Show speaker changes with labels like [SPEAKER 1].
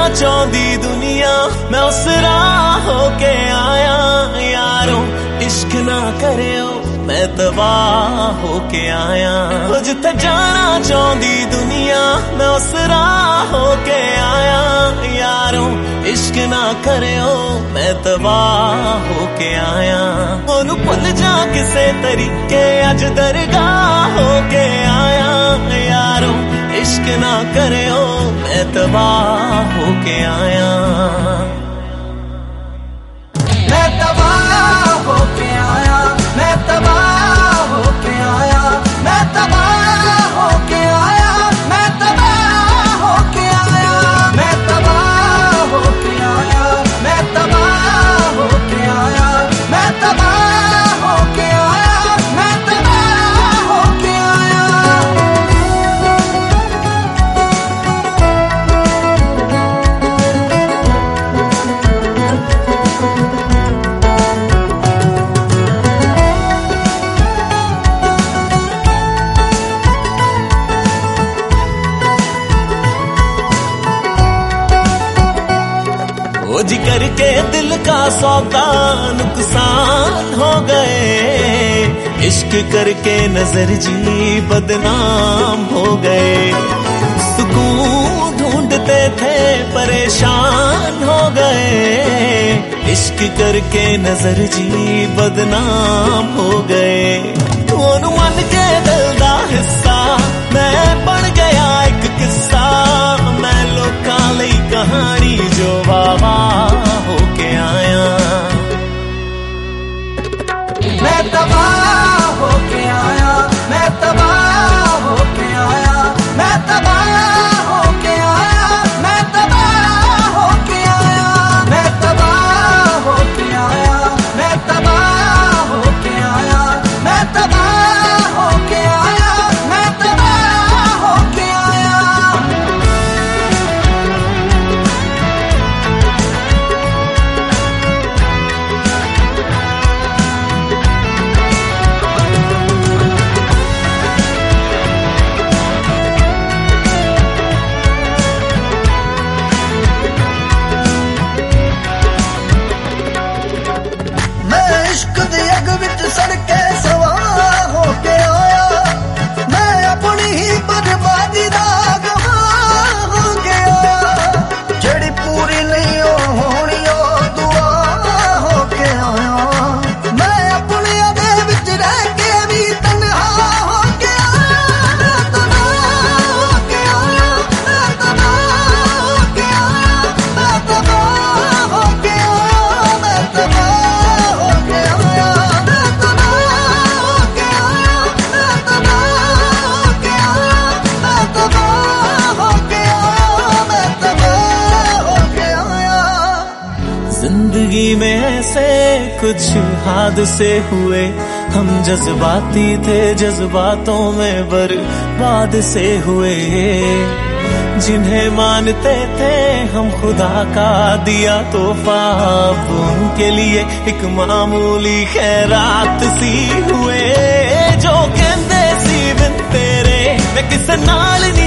[SPEAKER 1] चाहती दुनिया मैं उस राह होके आया यारों इश्क ना करियो मैं तबाह होके आया जिथे जाना चाहती दुनिया मैं उस राह होके आया यारों इश्क ना करियो मैं तबाह होके आया ओनू भुल जा किसे तरीके अज दरगाह होके आया यारों इश्क ना करियो मैं तबाह होके आया
[SPEAKER 2] मैं तबाह होके आया मैं तबाह होके आया मैं तबाह होके आया मैं तबाह होके आया मैं तबाह होके आया मैं तबाह होके आया मैं तबाह होके आया मैं तबाह होके आया
[SPEAKER 1] जी करके दिल का सौदा नुकसान हो गए इश्क करके नजर जी बदनाम हो गए सुकून ढूंढते थे परेशान हो गए इश्क करके नजर जी बदनाम हो गए तू मन के दिल दा हिस्सा मैं बन गया एक किस्सा मैं लोकां लई कहानी जो वावा होके आया
[SPEAKER 2] मैं तबाह होके आया मैं तबाह होके आया मैं तबाह होके आया मैं तबाह होके आया मैं तबाह होके आया मैं तबाह होके आया मैं तबाह होके आया मैं तबाह होके आया
[SPEAKER 3] इश्क दी अग विच सड़के सवार होके आया मैं अपनी ही बर्बादी दा गवाह होके आया जेड़ी पूरी नहीं होनी ओ दुआ होके आया मैं अपने दे विच रह के भी तन्हा होके आया तबाह होके आया तबाह होके आया तबाह होके आया मैं तबाह
[SPEAKER 1] जिंदगी में ऐसे कुछ हादसे हुए हम जज्बाती थे जज्बातों में बर्बाद से हुए जिन्हें मानते थे हम खुदा का दिया तोहफा अब उनके लिए एक मामूली खैरात सी हुए जो कहते सी बिन तेरे मैं किस नाल